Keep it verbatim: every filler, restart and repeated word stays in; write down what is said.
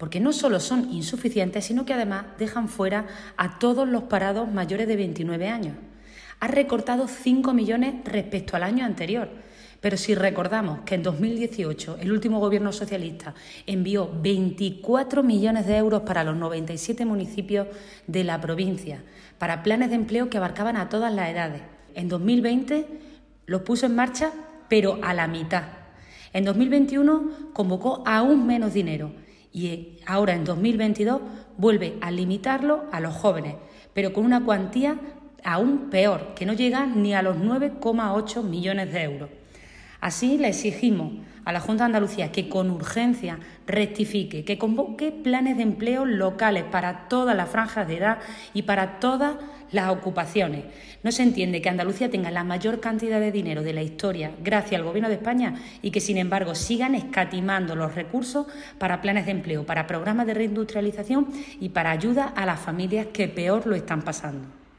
porque no solo son insuficientes, sino que además dejan fuera a todos los parados mayores de veintinueve años. Ha recortado cinco millones respecto al año anterior. Pero si recordamos que en dos mil dieciocho el último gobierno socialista envió veinticuatro millones de euros para los noventa y siete municipios de la provincia, para planes de empleo que abarcaban a todas las edades. En dos mil veinte los puso en marcha, pero a la mitad. En dos mil veintiuno convocó aún menos dinero y ahora en dos mil veintidós vuelve a limitarlo a los jóvenes, pero con una cuantía aún peor, que no llega ni a los nueve coma ocho millones de euros. Así le exigimos a la Junta de Andalucía que con urgencia rectifique, que convoque planes de empleo locales para todas las franjas de edad y para todas las ocupaciones. No se entiende que Andalucía tenga la mayor cantidad de dinero de la historia gracias al Gobierno de España y que, sin embargo, sigan escatimando los recursos para planes de empleo, para programas de reindustrialización y para ayuda a las familias que peor lo están pasando.